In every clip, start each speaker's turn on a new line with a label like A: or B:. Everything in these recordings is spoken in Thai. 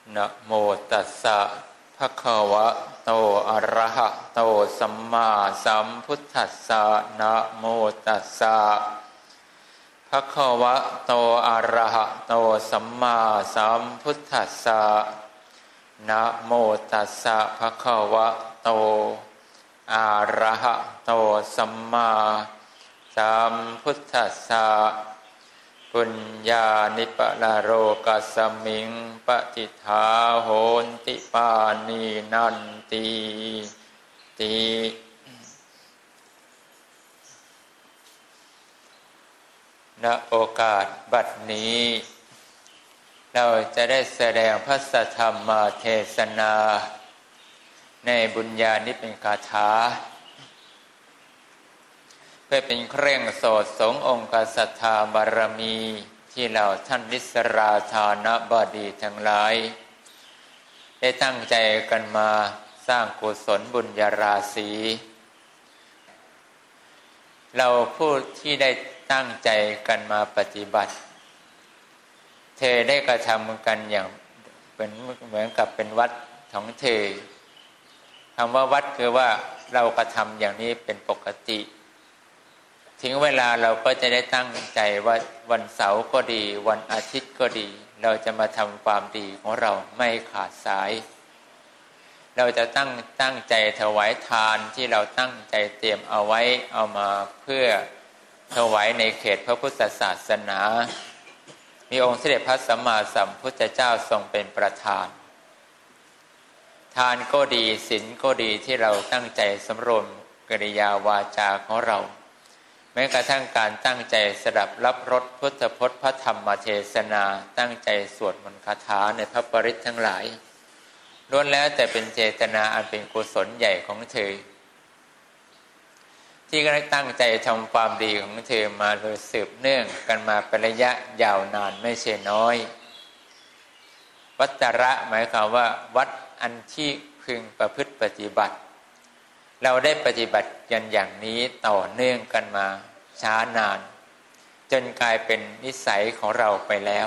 A: นะโมตัสสะภะคะวะโตอะระหะโตสัมมาสัมพุทธัสสะนะโมตัสสะภะคะวะโตอะระหะโตสัมมาสัมพุทธัสสะนะโมตัสสะภะคะวะโตอะระหะโตสัมมาสัมพุทธัสสะปุญญานิปะละโรกัสสมิงปฏิทาโหนติปานีนันติติณโอกาสบัดนี้เราจะได้แสดงพระสัทธรรมเทศนาในบุญญานิเป็นคาถาเพื่อเป็นเครื่องโสดสงองค์ศรัทธาบารมีที่เราท่านนิสราธานบดีทั้งหลายได้ตั้งใจกันมาสร้างกุศลบุญญาราศีเราผู้ที่ได้ตั้งใจกันมาปฏิบัติเธอได้กระทำกันอย่างเป็นเหมือนกับเป็นวัดของเธอคำว่าวัดคือว่าเรากระทำอย่างนี้เป็นปกติถึงเวลาเราก็จะได้ตั้งใจว่าวันเสาร์ก็ดีวันอาทิตย์ก็ดีเราจะมาทำความดีของเราไม่ขาดสายเราจะตั้งใจถวายทานที่เราตั้งใจเตรียมเอาไว้เอามาเพื่อถวายในเขตพระพุทธศาสนามีองค์เสด็จพระสัมมาสัมพุทธเจ้าทรงเป็นประธานทานก็ดีศีลก็ดีที่เราตั้งใจสำรวมกิริยาวาจาของเราแม้กระทั่งการตั้งใจสดับรับรสพุทธพจน์พระธรรมเทศนาตั้งใจสวดมนต์คาถาในพระปริตรทั้งหลายล้วนแล้วแต่เป็นเจตนาอันเป็นกุศลใหญ่ของเธอที่ได้ตั้งใจทำความดีของเธอมาโดยสืบเนื่องกันมาเป็นระยะยาวนานไม่ใช่น้อยวัตระหมายความว่าวัดอันที่พึงประพฤติปฏิบัติเราได้ปฏิบัติกันอย่างนี้ต่อเนื่องกันมาช้านานจนกลายเป็นนิสัยของเราไปแล้ว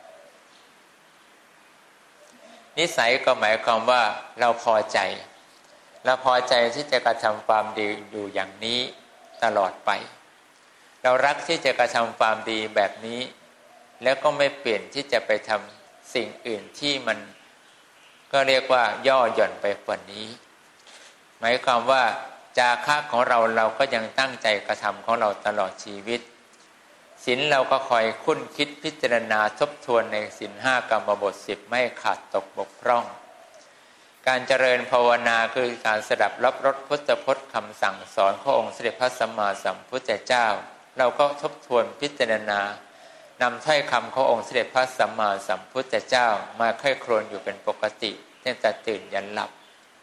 A: นิสัยก็หมายความว่าเราพอใจที่จะกระทำความดีอยู่อย่างนี้ตลอดไปเรารักที่จะกระทำความดีแบบนี้แล้วก็ไม่เปลี่ยนที่จะไปทำสิ่งอื่นที่มันก็เรียกว่าย่อหย่อนไปกว่านี้หมายความว่าจาคะของเราก็ยังตั้งใจกระทำของเราตลอดชีวิตศีลเราก็คอยคุ้นคิดพิจารณาทบทวนในศีล5กรรมบท10ไม่ขาดตกบกพร่องการเจริญภาวนาคือการสดับรับรสพุทธพจน์คำสั่งสอนขององค์สมเด็จพระสัมมาสัมพุทธเจ้าเราก็ทบทวนพิจารณานำถ้อยคำขององค์สมเด็จพระสัมมาสัมพุทธเจ้ามาค่อยครวญอยู่เป็นปกติตั้งแต่ตื่นยันหลับ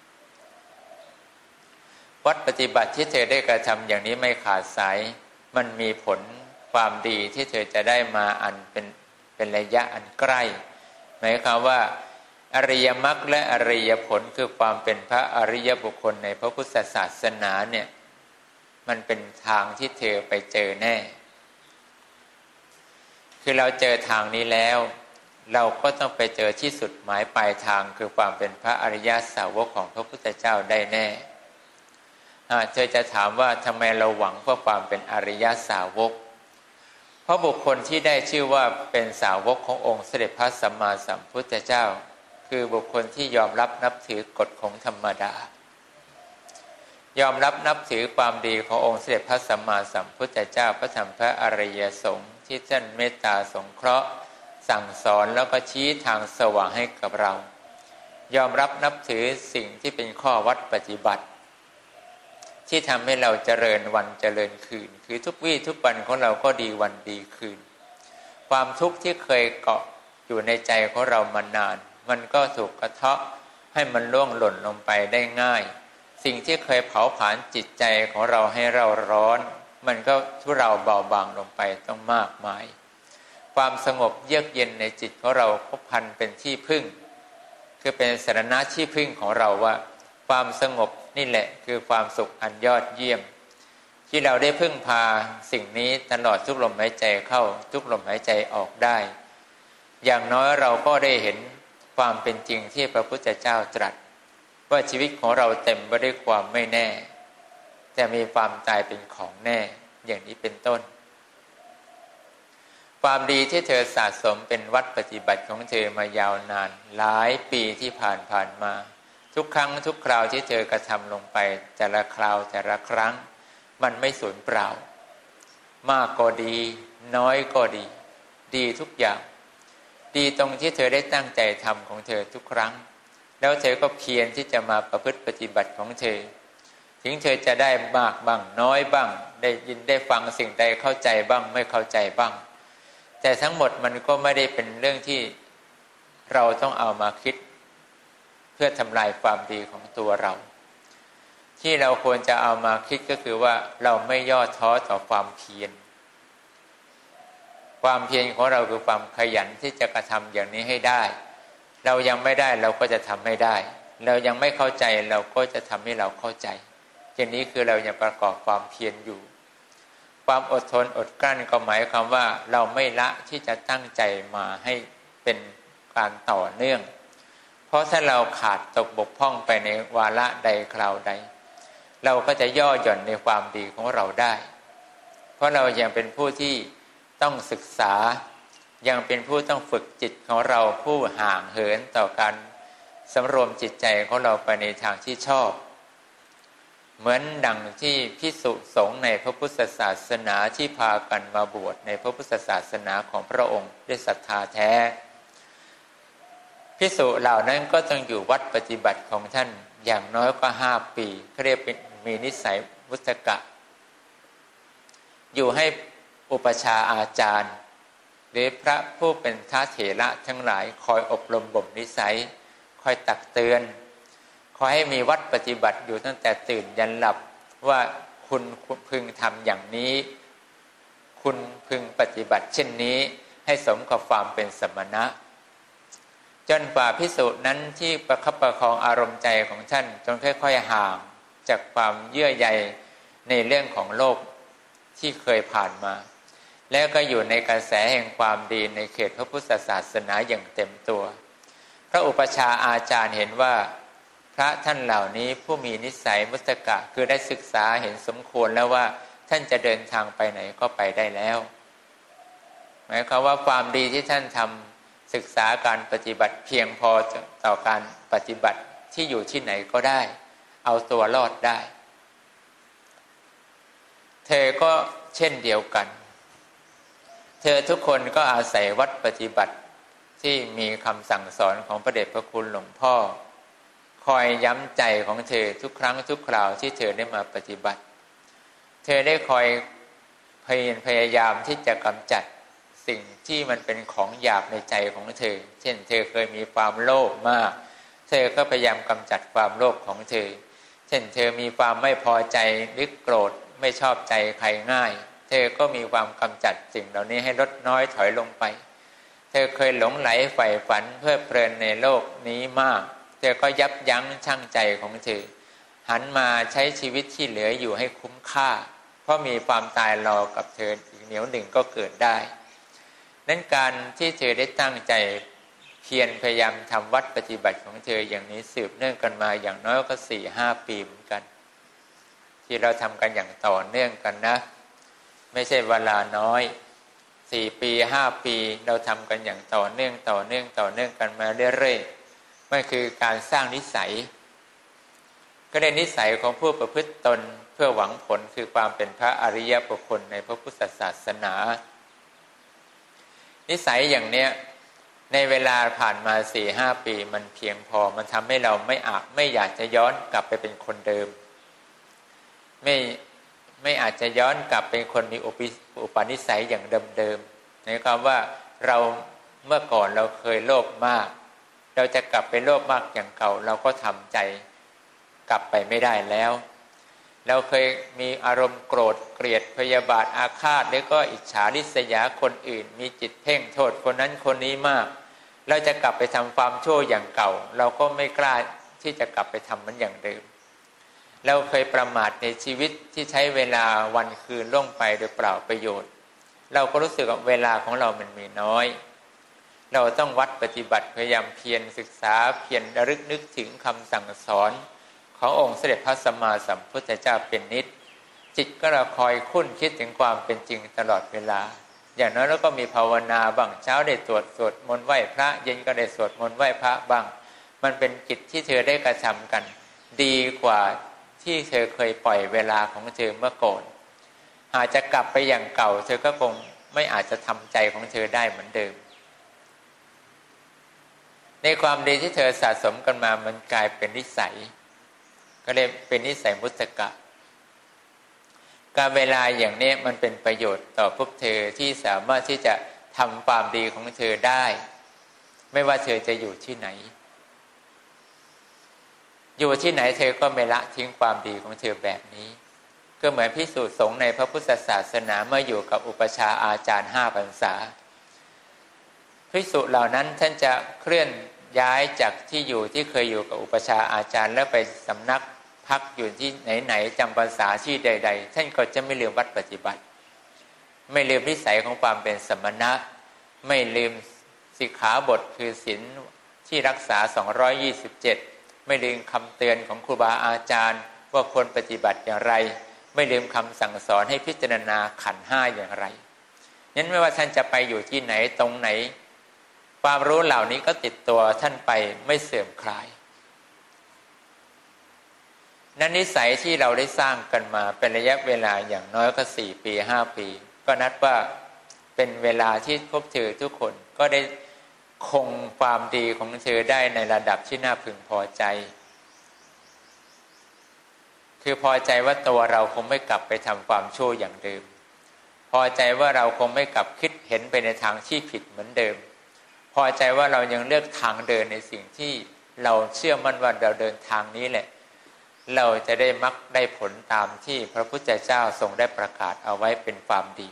A: วัดปฏิบัติที่เธอได้กระทำอย่างนี้ไม่ขาดสายมันมีผลความดีที่เธอจะได้มาอันเป็นระยะอันใกล้หมายความว่าอริยมรรคและอริยผลคือความเป็นพระอริยบุคคลในพระพุทธศาสนาเนี่ยมันเป็นทางที่เธอไปเจอแน่คือเราเจอทางนี้แล้วเราก็ต้องไปเจอที่สุดหมายปลายทางคือความเป็นพระอริยสาวกของพระพุทธเจ้าได้แน่เธอจะถามว่าทำไมเราหวังเพื่อความเป็นอริยสาวกเพราะบุคคลที่ได้ชื่อว่าเป็นสาวกขององค์เสด็จพระสัมมาสัมพุทธเจ้าคือบุคคลที่ยอมรับนับถือกฎของธรรมดายอมรับนับถือความดีขององค์เสด็จพระสัมมาสัมพุทธเจ้าพระธรรมพระอริยสงฆ์ที่ท่านเมตตาสงเคราะห์สั่งสอนแล้วก็ชี้ทางสว่างให้กับเรายอมรับนับถือสิ่งที่เป็นข้อวัดปฏิบัติที่ทำให้เราเจริญวันเจริญคืนคือทุกวี่ทุกวันของเราก็ดีวันดีคืนความทุกข์ที่เคยเกาะอยู่ในใจของเรามานานมันก็ถูกกระเทาะให้มันล่วงหล่นลงไปได้ง่ายสิ่งที่เคยเผาผลาญจิตใจของเราให้เราร้อนมันก็ทุเราเบาบางลงไปต้องมากมายความสงบเยือกเย็นในจิตของเราก็พันเป็นที่พึ่งคือเป็นสรณะที่พึ่งของเราว่าความสงบนี่แหละคือความสุขอันยอดเยี่ยมที่เราได้พึ่งพาสิ่งนี้ตลอดทุกลมหายใจเข้าทุกลมหายใจออกได้อย่างน้อยเราก็ได้เห็นความเป็นจริงที่พระพุทธเจ้าตรัสว่าชีวิตของเราเต็มไปด้วยความไม่แน่แต่มีความตายเป็นของแน่อย่างนี้เป็นต้นความดีที่เธอสะสมเป็นวัดปฏิบัติของเธอมายาวนานหลายปีที่ผ่านมาทุกครั้งทุกคราวที่เธอกระทำลงไปแต่ละคราวแต่ละครั้งมันไม่สูญเปล่ามากก็ดีน้อยก็ดีดีทุกอย่างดีตรงที่เธอได้ตั้งใจทำของเธอทุกครั้งแล้วเธอก็เพียรที่จะมาประพฤติปฏิบัติของเธอถึงเธอจะได้มากบ้างน้อยบ้างได้ยินได้ฟังสิ่งใดเข้าใจบ้างไม่เข้าใจบ้างแต่ทั้งหมดมันก็ไม่ได้เป็นเรื่องที่เราต้องเอามาคิดเพื่อทำลายความดีของตัวเราที่เราควรจะเอามาคิดก็คือว่าเราไม่ย่อท้อต่อความเพียรความเพียรของเราคือความขยันที่จะกระทำอย่างนี้ให้ได้เรายังไม่ได้เราก็จะทำให้ได้เรายังไม่เข้าใจเราก็จะทำให้เราเข้าใจอย่างนี้คือเรายังประกอบความเพียรอยู่ความอดทนอดกลั้นก็หมายความว่าเราไม่ละที่จะตั้งใจมาให้เป็นการต่อเนื่องเพราะถ้าเราขาดตกบกพร่องไปในวาระใดคราวใดเราก็จะย่อหย่อนในความดีของเราได้เพราะเรายังเป็นผู้ที่ต้องศึกษายังเป็นผู้ต้องฝึกจิตของเราผู้ห่างเหินต่อการสำรวมจิตใจของเราไปในทางที่ชอบเหมือนดังที่ภิกษุสงฆ์ในพระพุทธศาสนาที่พากันมาบวชในพระพุทธศาสนาของพระองค์ด้วยศรัทธาแท้ภิกษุเหล่านั้นก็ต้องอยู่วัดปฏิบัติของท่านอย่างน้อยก็5 ปีเขาเรียกเป็นมีนิสัยวุฒกะอยู่ให้อุปชาอาจารย์หรือพระผู้เป็นท้าเถระทั้งหลายคอยอบรมบ่มนิสัยคอยตักเตือนขอให้มีวัดปฏิบัติอยู่ตั้งแต่ตื่นยันหลับว่าคุณพึงทำอย่างนี้คุณพึงปฏิบัติเช่นนี้ให้สมกับความเป็นสมณะจนกว่าภิกษุนั้นที่ประคับประคองอารมณ์ใจของท่านจนค่อยๆห่างจากความเยื่อใยในเรื่องของโลกที่เคยผ่านมาแล้วก็อยู่ในกระแสแห่งความดีในเขตพระพุทธศาสนาอย่างเต็มตัวพระอุปชาอาจารย์เห็นว่าพระท่านเหล่านี้ผู้มีนิสัยมุตตะคือได้ศึกษาเห็นสมควรแล้วว่าท่านจะเดินทางไปไหนก็ไปได้แล้วหมายความว่าความดีที่ท่านทำศึกษาการปฏิบัติเพียงพอต่อการปฏิบัติที่อยู่ที่ไหนก็ได้เอาตัวรอดได้เธอก็เช่นเดียวกันเธอทุกคนก็อาศัยวัดปฏิบัติที่มีคำสั่งสอนของพระเดชพระคุณหลวงพ่อคอยย้ำใจของเธอทุกครั้งทุกคราวที่เธอได้มาปฏิบัติเธอได้คอยพยายามที่จะกำจัดสิ่งที่มันเป็นของหยาบในใจของเธอเช่นเธอเคยมีความโลภมากเธอก็พยายามกำจัดความโลภของเธอเช่นเธอมีความไม่พอใจหรือโกรธไม่ชอบใจใครง่ายเธอก็มีความกำจัดสิ่งเหล่านี้ให้ลดน้อยถอยลงไปเธอเคยหลงไหลใฝ่ฝันเพลิดเพลินในโลกนี้มากเธอก็ยับยั้งชั่งใจของเธอหันมาใช้ชีวิตที่เหลืออยู่ให้คุ้มค่าเพราะมีความตายรอกับเธออีกเหนียวหนึ่งก็เกิดได้นั้นการที่เธอได้ตั้งใจเพียรพยายามทำวัดปฏิบัติของเธออย่างนี้สืบเนื่องกันมาอย่างน้อยก็ 4-5 ปีเหมือนกันที่เราทำกันอย่างต่อเนื่องกันนะไม่ใช่เวลาน้อย4 ปี 5 ปีเราทำกันอย่างต่อเนื่องกันมาเรื่อยๆมันคือการสร้างนิสัยก็ได้นิสัยของผู้ประพฤติตนเพื่อหวังผลคือความเป็นพระอริยบุคคลในพระพุทธศาสนานิสัยอย่างเนี้ยในเวลาผ่านมา 4-5 ปีมันเพียงพอมันทำให้เราไม่อยากจะย้อนกลับไปเป็นคนเดิมไม่อาจจะย้อนกลับเป็นคนมีอุปนิสัยอย่างเดิมๆในความว่าเราเมื่อก่อนเราเคยโลภมากเราจะกลับไปโลภมากอย่างเก่าเราก็ทำใจกลับไปไม่ได้แล้วเราเคยมีอารมณ์โกรธเกลียดพยาบาทอาฆาตแล้วก็อิจฉาริษยาคนอื่นมีจิตเพ่งโทษคนนั้นคนนี้มากเราจะกลับไปทำความชั่วอย่างเก่าเราก็ไม่กล้าที่จะกลับไปทำมันอย่างเดิมเราเคยประมาทในชีวิตที่ใช้เวลาวันคืนล่วงไปโดยเปล่าประโยชน์เราก็รู้สึกว่าเวลาของเรามันมีน้อยเราต้องวัดปฏิบัติพยายามเพียรศึกษาเพียรระลึกนึกถึงคำสั่งสอนขององค์เสด็จพระสัมมาสัมพุทธเจ้าเป็นนิจจิตก็เราคอยคุ้นคิดถึงความเป็นจริงตลอดเวลาอย่างน้อยเราก็มีภาวนาบ้างเช้าได้สวดมนต์ไหว้พระเย็นก็ได้สวดมนต์ไหว้พระบ้างมันเป็นกิจที่เธอได้กระทำกันดีกว่าที่เธอเคยปล่อยเวลาของเธอเมื่อก่อนหากจะกลับไปอย่างเก่าเธอก็คงไม่อาจจะทำใจของเธอได้เหมือนเดิมในความดีที่เธอสะสมกันมามันกลายเป็นนิสัยก็เลยเป็นนิสัยมุตตะการเวลาอย่างนี้มันเป็นประโยชน์ต่อพวกเธอที่สามารถที่จะทำความดีของเธอได้ไม่ว่าเธอจะอยู่ที่ไหนอยู่ที่ไหนเธอก็ไม่ละทิ้งความดีของเธอแบบนี้ก็เหมือนภิกษุสงฆ์ในพระพุทธศาสนาเมื่ออยู่กับอุปชาอาจารย์5 พรรษาภิกษุเหล่านั้นท่านจะเคลื่อนย้ายจากที่อยู่ที่เคยอยู่กับอุปชาอาจารย์แล้วไปสำนักพักอยู่ที่ไหนๆจำพรรษาที่ใดๆท่านก็จะไม่ลืมวัดปฏิบัติไม่ลืมนิสัยของความเป็นสมณะไม่ลืมสิกขาบทคือศีลที่รักษา227ไม่ลืมคำเตือนของครูบาอาจารย์ว่าควรปฏิบัติอย่างไรไม่ลืมคำสั่งสอนให้พิจารณาขันธ์5อย่างไรนั้นไม่ว่าท่านจะไปอยู่ที่ไหนตรงไหนความรู้เหล่านี้ก็ติดตัวท่านไปไม่เสื่อมคลายนั้นนิสัยที่เราได้สร้างกันมาเป็นระยะเวลาอย่างน้อยก็4 ปี 5 ปีก็นับว่าเป็นเวลาที่พวกเธอทุกคนก็ได้คงความดีของเธอได้ในระดับที่น่าพึงพอใจคือพอใจว่าตัวเราคงไม่กลับไปทำความชั่วอย่างเดิมพอใจว่าเราคงไม่กลับคิดเห็นไปในทางที่ผิดเหมือนเดิมพอใจว่าเรายังเลือกทางเดินในสิ่งที่เราเชื่อมั่นว่าเราเดินทางนี้แหละเราจะได้มรรคได้ผลตามที่พระพุทธเจ้าทรงได้ประกาศเอาไว้เป็นความดี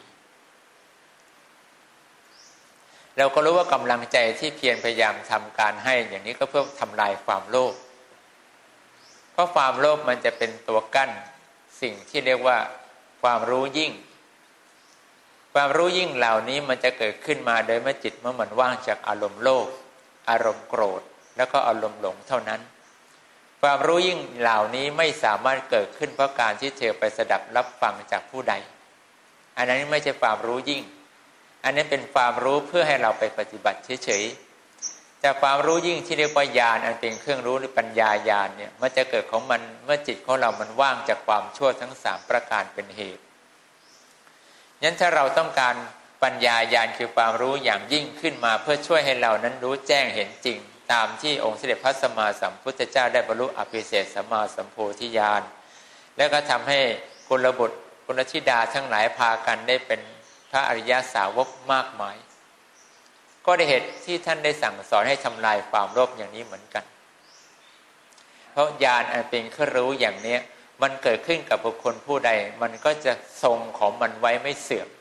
A: เราก็รู้ว่ากำลังใจที่เพียรพยายามทำการให้อย่างนี้ก็เพื่อทำลายความโลภเพราะความโลภมันจะเป็นตัวกั้นสิ่งที่เรียกว่าความรู้ยิ่งความรู้ยิ่งเหล่านี้มันจะเกิดขึ้นมาโดยเมื่อจิตเมื่อมันว่างจากอารมณ์โลภอารมณ์โกรธแล้วก็อารมณ์หลงเท่านั้นความรู้ยิ่งเหล่านี้ไม่สามารถเกิดขึ้นเพราะการที่เธอไปสดับรับฟังจากผู้ใดอันนั้นไม่ใช่ความรู้ยิ่งอันนี้เป็นความรู้เพื่อให้เราไปปฏิบัติเฉยๆแต่ความรู้ยิ่งที่เรียกว่าญาณอันเป็นเครื่องรู้หรือปัญญาญาณเนี่ยมันจะเกิดของมันเมื่อจิตของเรามันว่างจากความชั่วทั้ง3 ประการเป็นเหตุงั้นถ้าเราต้องการปัญญาญาณคือความรู้อย่างยิ่งขึ้นมาเพื่อช่วยให้เรานั้นรู้แจ้งเห็นจริงตามที่องค์เสด็จพระสัมมาสัมพุทธเจ้าได้บรรลุอภิเศษสัมมาสัมโพธิญาณแล้วก็ทำให้กุลบุตรกุลธิดาทั้งหลายพากันได้เป็นพระอริยสาวกมากมายก็ได้เหตุที่ท่านได้สั่งสอนให้ทำลายความโลภอย่างนี้เหมือนกันเพราะญาณอันเป็นเครื่องรู้อย่างนี้มันเกิดขึ้นกับบุคคลผู้ใดมันก็จะทรงของมันไว้ไม่เสื่อม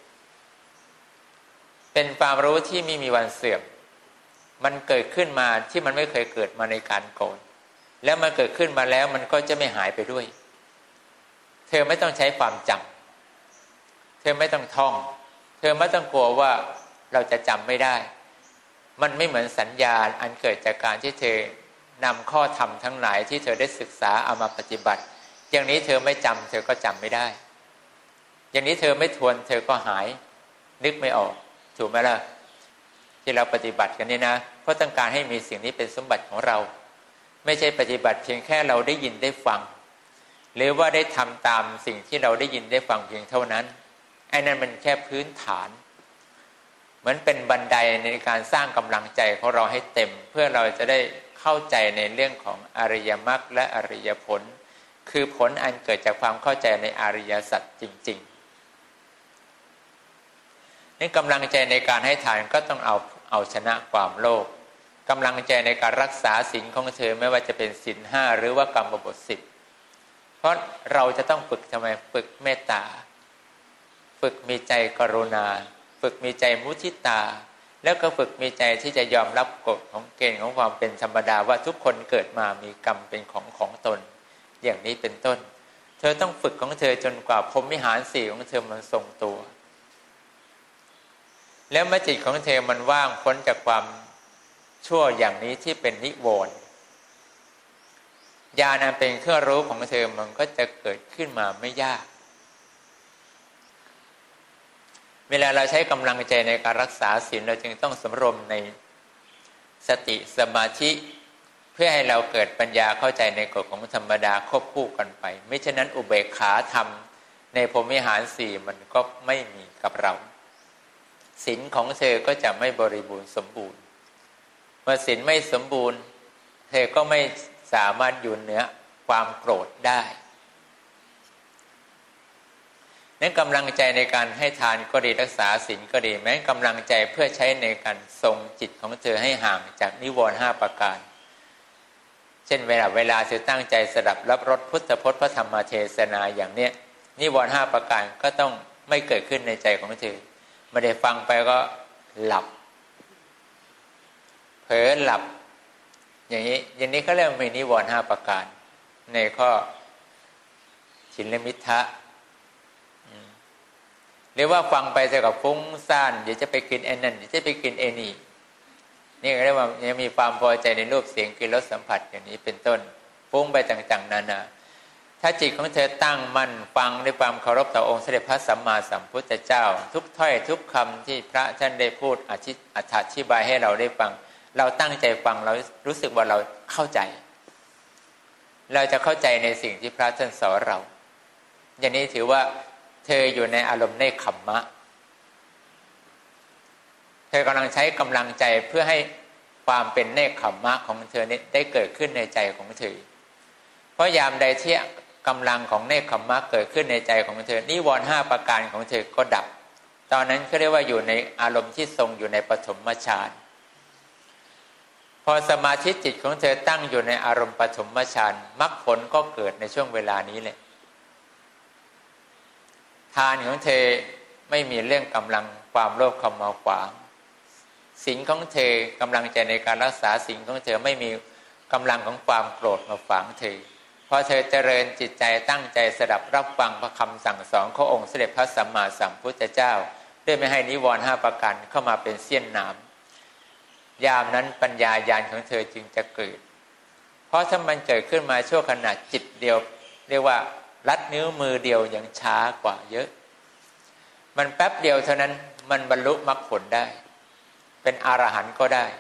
A: เป็นความรู้ที่ไม่มีวันเสื่อมมันเกิดขึ้นมาที่มันไม่เคยเกิดมาในการก่อนแล้วมันเกิดขึ้นมาแล้วมันก็จะไม่หายไปด้วยเธอไม่ต้องใช้ความจำเธอไม่ต้องท่องเธอไม่ต้องกลัวว่าเราจะจำไม่ได้มันไม่เหมือนสัญญาอันเกิดจากการที่เธอนำข้อธรรมทั้งหลายที่เธอได้ศึกษาเอามาปฏิบัติอย่างนี้เธอไม่จำเธอก็จำไม่ได้อย่างนี้เธอไม่ทวนเธอก็หายนึกไม่ออกถูกไหมล่ะที่เราปฏิบัติกันนี่นะเพราะต้องการให้มีสิ่งนี้เป็นสมบัติของเราไม่ใช่ปฏิบัติเพียงแค่เราได้ยินได้ฟังหรือว่าได้ทำตามสิ่งที่เราได้ยินได้ฟังเพียงเท่านั้นไอ้นั่นมันแค่พื้นฐานเหมือนเป็นบันไดในการสร้างกำลังใจของเราให้เต็มเพื่อเราจะได้เข้าใจในเรื่องของอริยมรรคและอริยผลคือผลอันเกิดจากความเข้าใจในอริยสัจจริงๆนี่กำลังใจในการให้ทานก็ต้องเอาชนะความโลภกำลังใจในการรักษาศีลของเธอไม่ว่าจะเป็นศีล5หรือว่ากรรมบท10เพราะเราจะต้องฝึกทำไมฝึกเมตตาฝึกมีใจกรุณาฝึกมีใจมุทิตาแล้วก็ฝึกมีใจที่จะยอมรับกฎของเกณฑ์ของความเป็นธรรมดาว่าทุกคนเกิดมามีกรรมเป็นของตนอย่างนี้เป็นต้นเธอต้องฝึกของเธอจนกว่าพรหมวิหาร4ของเธอมันทรงตัวแล้วเมื่อจิตของเธอมันว่างพ้นจากความชั่วอย่างนี้ที่เป็นนิวรณ์ญาณอันเป็นเครื่องรู้ของเธอมันก็จะเกิดขึ้นมาไม่ยากเวลาเราใช้กำลังใจในการรักษาศีลเราจึงต้องสำรวมในสติสมาธิเพื่อให้เราเกิดปัญญาเข้าใจในกฎของธรรมดาควบคู่กันไปไม่เช่นนั้นอุเบกขาธรรมในพรหมวิหารสี่มันก็ไม่มีกับเราศีลของเธอก็จะไม่บริบูรณ์สมบูรณ์เมื่อศีลไม่สมบูรณ์เธอก็ไม่สามารถอยู่เหนือความโกรธได้นั้นกำลังใจในการให้ทานก็ดีรักษาศีลก็ดีแม้กำลังใจเพื่อใช้ในการทรงจิตของเธอให้ห่างจากนิวรณ์5ประการเช่นเวลาเธอตั้งใจสดับรับรสพุทธพจน์พระธรรมเทศนาอย่างเนี้ยนิวรณ์5ประการก็ต้องไม่เกิดขึ้นในใจของเธอไม่ได้ฟังไปก็หลับเผลอหลับอย่างนี้เขาเรียกมีนิวรณ์5ประการในข้อศีลมิทธะหรือว่าฟังไปเท่ากับฟุ้งซ่านเดี๋ยวจะไปกินไอ้นั่นเดี๋ยวจะไปกินไอ้นี่นี่เรียกว่ายังมีความพอใจในรูปเสียงกลิ่นรสสัมผัสอย่างนี้เป็นต้นฟุ้งไปต่างๆนานาถ้าจิตของเธอตั้งมั่นฟังด้วยความเคารพต่อองค์สมเด็จพระสัมมาสัมพุทธเจ้าทุกถ้อยทุกคำที่พระท่านได้พูดอธิบายให้เราได้ฟังเราตั้งใจฟังเรารู้สึกว่าเราเข้าใจเราจะเข้าใจในสิ่งที่พระท่านสอนเราอย่างนี้ถือว่าเธออยู่ในอารมณ์เนกขัมมะเธอกำลังใช้กำลังใจเพื่อให้ความเป็นเนกขัมมะของเธอนี้ได้เกิดขึ้นในใจของเธอเพราะยามใดที่กำลังของเนกขัมมะเกิดขึ้นในใจของเธอนิวรณ์5ประการของเธอก็ดับตอนนั้นเขาเรียกว่าอยู่ในอารมณ์ที่ทรงอยู่ในปฐมฌานพอสมาธิจิตของเธอตั้งอยู่ในอารมณ์ปฐมฌานมรรคผลก็เกิดในช่วงเวลานี้เลยทานของเธอไม่มีเรื่องกำลังความโลภเข้ามาขวางศีลของเธอกำลังใจในการรักษาศีลของเธอไม่มีกำลังของความโกรธมาฝังเธอเพราะเธอเจริญจิตใจตั้งใจสดับรับฟังพระคำสั่งสอนขององค์สมเด็จพระสัมมาสัมพุทธเจ้าด้วยไม่ให้นิวรณ์5ประการเข้ามาเป็นเสี้ยนน้ำยามนั้นปัญญาญาณของเธอจึงจะเกิดเพราะถ้ามันเกิดขึ้นมาชั่วขณะจิตเดียวเรียกว่าลัดนิ้วมือเดียวยังช้ากว่าเยอะมันแป๊บเดียวเท่านั้นมันบรรลุมรรคผลได้เป็นอรหันต์ก็ได้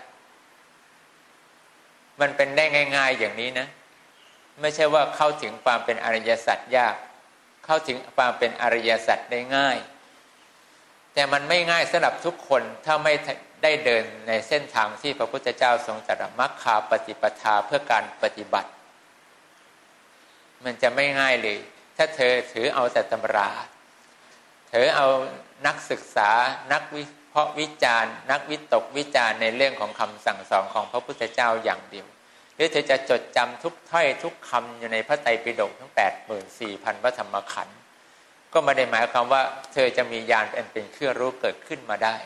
A: มันเป็นได้ง่ายๆอย่างนี้นะไม่ใช่ว่าเข้าถึงความเป็นอริยสัจยากเข้าถึงความเป็นอริยสัจได้ง่ายแต่มันไม่ง่ายสำหรับทุกคนถ้าไม่ได้เดินในเส้นทางที่พระพุทธเจ้าทรงตรัสมรรคปฏิปทาเพื่อการปฏิบัติมันจะไม่ง่ายเลยถ้าเธอถือเอาแต่ตำราเธอเอานักศึกษานักวิเคราะห์วิจารณ์นักวิตกวิจารณ์ในเรื่องของคำสั่งสอนของพระพุทธเจ้าอย่างเดียวหรือเธอจะจดจำทุกถ้อยทุกคำอยู่ในพระไตรปิฎกทั้ง 84,000 พระธรรมขันธ์ก็ไม่ได้หมายความว่าเธอจะมีญาณเป็นเครื่องรู้เกิดขึ้นมาได้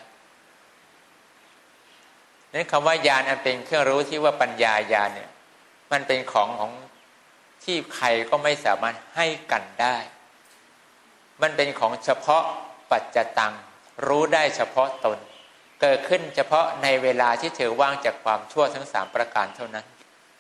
A: นั้นคำว่าญาณอันเป็นเครื่องรู้ที่ว่าปัญญาญาณเนี่ยมันเป็นของที่ใครก็ไม่สามารถให้กันได้มันเป็นของเฉพาะปัจจตังรู้ได้เฉพาะตนเกิดขึ้นเฉพาะในเวลาที่เธอว่างจากความชั่วทั้ง3ประการเท่านั้น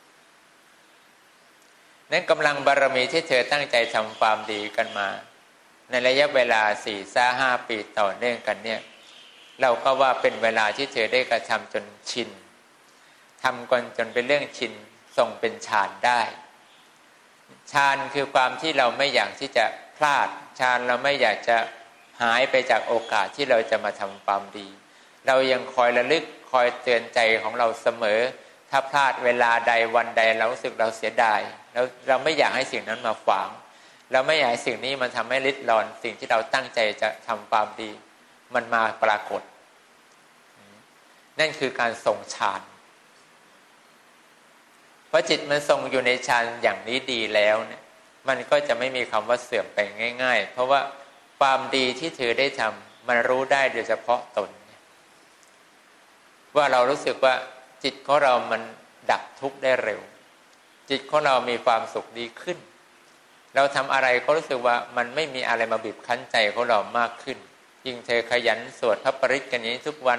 A: นั้นกำลังบารมีที่เธอตั้งใจทำความดีกันมาในระยะเวลา 4-5 ปีต่อเนื่องกันเนี่ยเราก็ว่าเป็นเวลาที่เธอได้กระทำจนชินทำกันจนเป็นเรื่องชินทรงเป็นฌานได้ฌานคือความที่เราไม่อยากที่จะพลาดฌานเราไม่อยากจะหายไปจากโอกาสที่เราจะมาทำความดีเรายังคอยระลึกคอยเตือนใจของเราเสมอถ้าพลาดเวลาใดวันใดเรารู้สึกเราเสียดายเราไม่อยากให้สิ่งนั้นมาขวางเราไม่อยากให้สิ่งนี้มันทำให้ริดรอนสิ่งที่เราตั้งใจจะทำความดีมันมาปรากฏนั่นคือการทรงฌานเพราะจิตมันทรงอยู่ในฌานอย่างนี้ดีแล้วเนี่ยมันก็จะไม่มีคำว่าเสื่อมไปง่ายๆเพราะว่าความดีที่เธอได้ทำมันรู้ได้โดยเฉพาะตนว่าเรารู้สึกว่าจิตของเรามันดับทุกข์ได้เร็วจิตของเรามีความสุขดีขึ้นเราทำอะไรก็รู้สึกว่ามันไม่มีอะไรมาบีบคั้นใจของเรามากขึ้นยิ่งเธอขยันสวดพระปริตรกันนี้ทุกวัน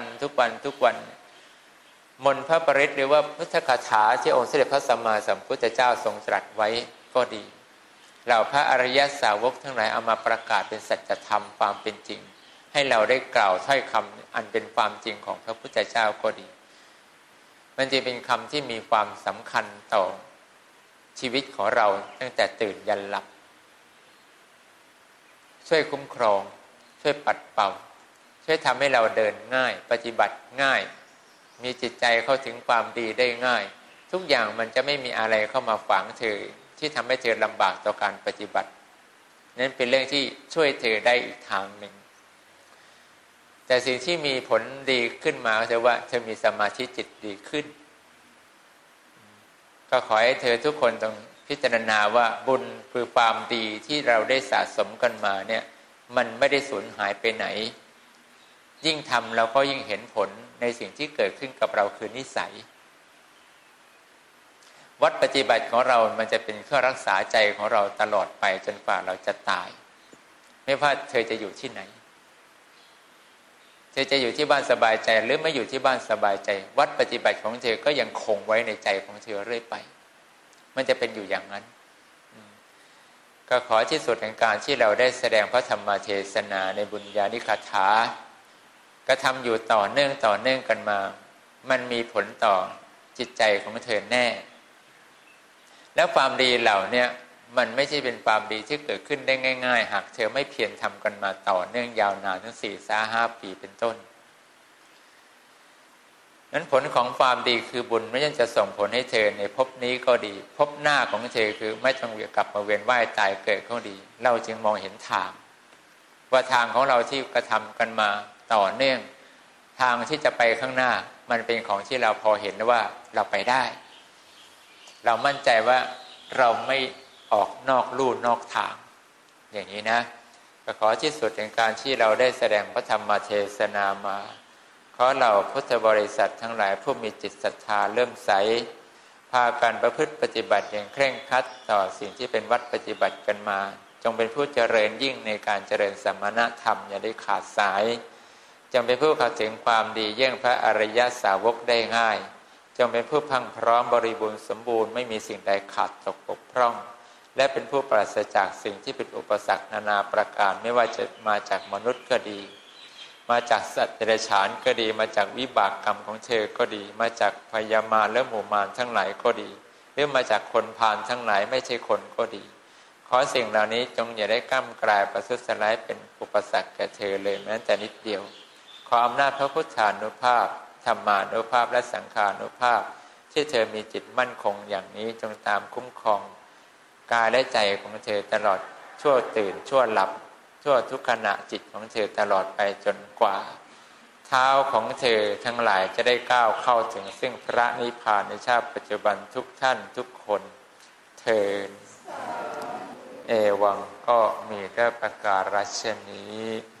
A: มนต์พระปริตรหรือว่าพุทธคาถาที่องค์สมเด็จพระสัมมาสัมพุทธเจ้าทรงตรัสไว้ก็ดีเหล่าพระอริยสาวกทั้งหลายเอามาประกาศเป็นสัจธรรมความเป็นจริงให้เราได้กล่าวถ้อยคำอันเป็นความจริงของพระพุทธเจ้าก็ดีมันจะเป็นคำที่มีความสำคัญต่อชีวิตของเราตั้งแต่ตื่นยันหลับช่วยคุ้มครองช่วยปัดเป่าช่วยทำให้เราเดินง่ายปฏิบัติง่ายมีจิตใจเข้าถึงความดีได้ง่ายทุกอย่างมันจะไม่มีอะไรเข้ามาฝังเธอที่ทำให้เธอลำบากต่อการปฏิบัตินั่นเป็นเรื่องที่ช่วยเธอได้อีกทางหนึ่งแต่สิ่งที่มีผลดีขึ้นมาก็คือว่าเธอมีสมาธิจิตดีขึ้นก็ขอให้เธอทุกคนต้องพิจารณาว่าบุญคือความดีที่เราได้สะสมกันมาเนี่ยมันไม่ได้สูญหายไปไหนยิ่งทำเราก็ยิ่งเห็นผลในสิ่งที่เกิดขึ้นกับเราคือนิสัยวัดปฏิบัติของเรามันจะเป็นเครื่องรักษาใจของเราตลอดไปจนกว่าเราจะตายไม่ว่าเธอจะอยู่ที่ไหนเธอจะอยู่ที่บ้านสบายใจหรือไม่อยู่ที่บ้านสบายใจวัดปฏิบัติของเธอก็ยังคงไว้ในใจของเธอเรื่อยไปมันจะเป็นอยู่อย่างนั้นก็ขอที่สุดแห่งการที่เราได้แสดงพระธรรมเทศนาในบุญญาณิคถาก็ทำอยู่ต่อเนื่องกันมามันมีผลต่อจิตใจของเธอแน่แล้วความดีเหล่านี้มันไม่ใช่เป็นความดีที่เกิดขึ้นได้ง่ายๆหากเธอไม่เพียรทำกันมาต่อเนื่องยาวนานทั้ง 4-5 ปีเป็นต้นนั้นผลของความดีคือบุญไม่ใช่จะส่งผลให้เธอในภพนี้ก็ดีภพหน้าของเธอคือไม่ต้องกลับมาเวียนว่ายตายเกิดก็ดีเราจึงมองเห็นทางว่าทางของเราที่กระทำกันมาต่อเนื่องทางที่จะไปข้างหน้ามันเป็นของที่เราพอเห็นว่าเราไปได้เรามั่นใจว่าเราไม่ออกนอกลู่นอกทางอย่างนี้นะก็ขอที่สุดแห่งการที่เราได้แสดงพระธรรมเทศนามาขอเราพุทธบริษัททั้งหลายผู้มีจิตศรัทธาเริ่มใสพากันประพฤติปฏิบัติอย่างเคร่งครัดต่อสิ่งที่เป็นวัดปฏิบัติกันมาจงเป็นผู้เจริญยิ่งในการเจริญสมณธรรมอย่าได้ขาดสายจงเป็นผู้เข้าถึงความดีเยี่ยงพระอริยสาวกได้ง่ายจงเป็นผู้พังพร้อมบริบูรณ์สมบูรณ์ไม่มีสิ่งใดขาดตกบกพร่องและเป็นผู้ปราศจากสิ่งที่เป็นอุปสรรคนานาประการไม่ว่าจะมาจากมนุษย์ก็ดีมาจากสัตว์เดรัจฉานก็ดีมาจากวิบากกรรมของเธอก็ดีมาจากพยามารและหมู่มารทั้งหลายก็ดีหรือมาจากคนพาลทั้งหลายไม่ใช่คนก็ดีขอสิ่งเหล่านี้จงอย่าได้ก้ำกลายประทุษร้ายเป็นอุปสรรคแก่เธอเลยแม้แต่นิดเดียวขออำนาจพระพุทธานุภาพธรรมานุภาพและสังขานุภาพที่เธอมีจิตมั่นคงอย่างนี้จงตามคุ้มครองกายและใจของเธอตลอดชั่วตื่นชั่วหลับชั่วทุกขณะจิตของเธอตลอดไปจนกว่าเท้าของเธอทั้งหลายจะได้ก้าวเข้าถึงซึ่งพระนิพพานในชาติปัจจุบันทุกท่านทุกคนเถิดเอวังก็มีด้วยประการฉนี้